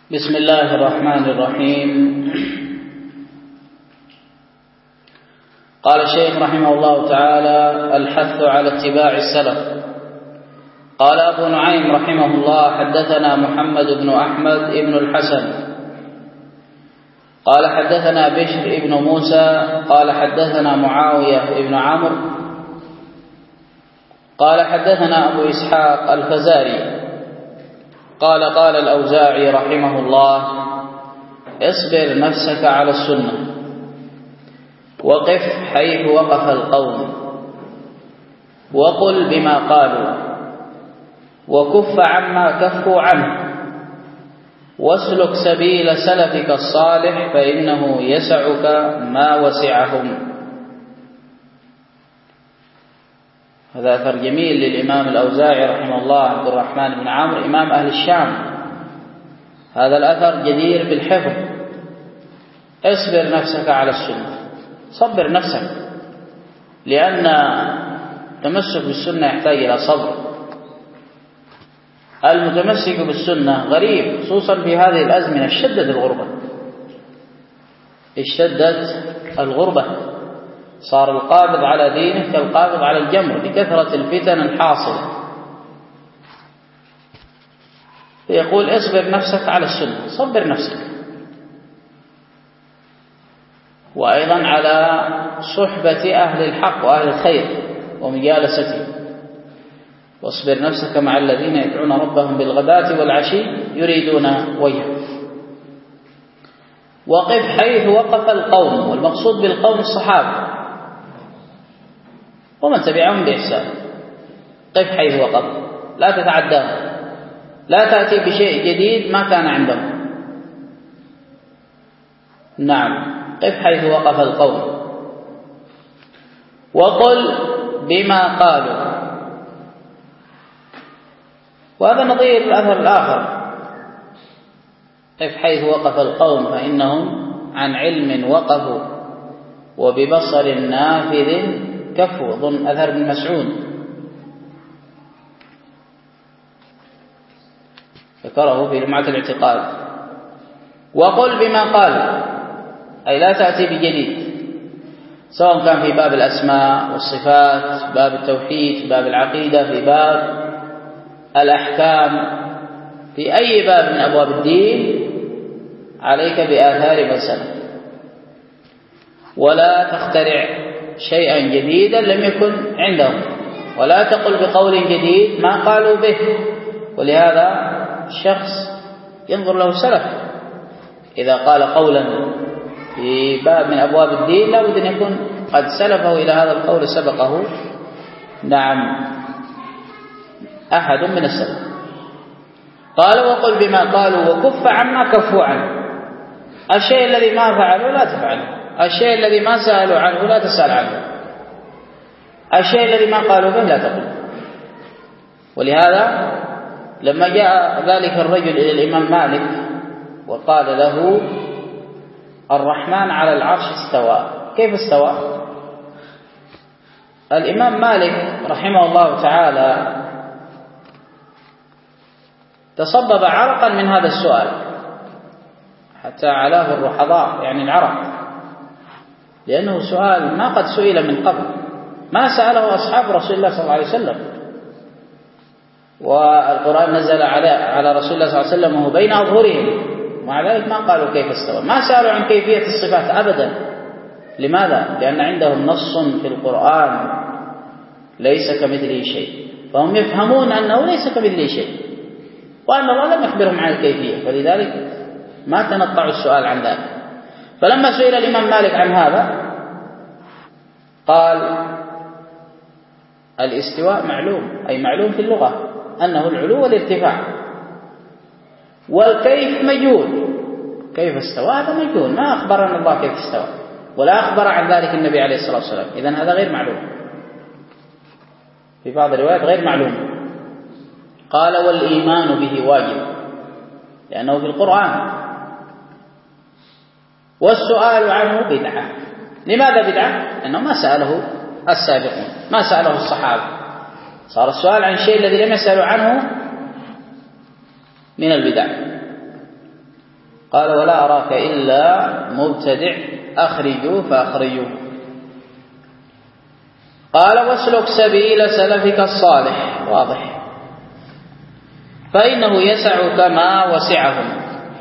بسم الله الرحمن الرحيم. قال الشيخ رحمه الله تعالى: الحث على اتباع السلف. قال أبو نعيم رحمه الله: حدثنا محمد بن أحمد بن الحسن قال حدثنا بشر بن موسى قال حدثنا معاوية بن عمرو قال حدثنا أبو إسحاق الفزاري قال قال الأوزاعي رحمه الله: اصبر نفسك على السنة وقف حيث وقف القوم وقل بما قالوا وكف عما كفوا عنه واسلك سبيل سلفك الصالح فإنه يسعك ما وسعهم. هذا أثر جميل للإمام الأوزاعي رحمه الله عبد الرحمن بن عمرو إمام أهل الشام. هذا الأثر جدير بالحفظ. اصبر نفسك على السنة، صبر نفسك، لأن التمسك بالسنة يحتاج إلى صبر. المتمسك بالسنة غريب، خصوصا في هذه الأزمنة اشتدت الغربة، صار القابض على دينه كالقابض على الجمر بكثرة الفتن الحاصلة. يقول: اصبر نفسك على السنة، صبر نفسك، وأيضا على صحبة أهل الحق وأهل الخير ومجالستهم. واصبر نفسك مع الذين يدعون ربهم بالغداة والعشي يريدون وجهه. وقف حيث وقف القوم، والمقصود بالقوم الصحابة ومن تبعهم بإحسان. قف حيث وقف، لا تتعداهم، لا تأتي بشيء جديد ما كان عندهم. نعم، قف حيث وقف القوم وقل بما قالوا. وهذا نظير الأثر الآخر: قف حيث وقف القوم فإنهم عن علم وقفوا وببصر نافذ كفوا. ضمن أثر ابن مسعود ذكره في لمعة الاعتقاد. وقل بما قالوا، أي لا تأتي بجديد، سواء كان في باب الأسماء والصفات، باب التوحيد، في باب العقيدة، في باب الأحكام، في أي باب من أبواب الدين. عليك بآثار من سلف، ولا تخترع شيئا جديدا لم يكن عندهم، ولا تقل بقول جديد ما قالوا به. ولهذا الشخص ينظر له سلف، إذا قال قولا في باب من أبواب الدين لا بد أن يكون قد سلفه إلى هذا القول، سبقه نعم أحد من السلف. قال: وقل بما قالوا وكف عما كفوا عنه. الشيء الذي ما فعلوا لا تفعله، الشيء الذي ما سألوا عنه لا تسأل عنه، الشيء الذي ما قالوا به لا تقل. ولهذا لما جاء ذلك الرجل إلى الإمام مالك وقال له: الرحمن على العرش استوى، كيف استوى؟ الإمام مالك رحمه الله تعالى تصبب عرقا من هذا السؤال حتى علاه الرحضاء، يعني العرق، لأنه سؤال ما قد سئل من قبل، ما سأله أصحاب رسول الله صلى الله عليه وسلم، والقرآن نزل على رسول الله صلى الله عليه وسلم وهو بين أظهرهم، ومع ذلك ما قالوا كيف استوى، ما سألوا عن كيفية الصفات أبدا. لماذا؟ لأن عندهم نص في القرآن ليس كمثله شيء، فهم يفهمون أنه ليس كمثله شيء، وأن الله لم يخبرهم عن الكيفية، فلذلك ما تنطعوا السؤال عن ذلك. فلما سئل الإمام مالك عن هذا قال: الاستواء معلوم، أي معلوم في اللغة أنه العلو والارتفاع، والكيف مجهول، كيف استوى هذا مجهول، ما أخبرنا الله كيف استوى، ولا أخبر عن ذلك النبي عليه الصلاة والسلام، إذن هذا غير معلوم، في بعض الروايات غير معلوم. قال: والإيمان به واجب، لأنه في القرآن، والسؤال عنه بدعة. لماذا بدعة؟ لأنه ما سأله السابقون، ما سأله الصحابة، صار السؤال عن الشيء الذي لم يسألوا عنه من البدع. قال ولا أراك إلا مبتدع أخرجوه فأخرجوه. قال واسلك سبيل سلفك الصالح، واضح، فإنه يسعك ما وسعهم،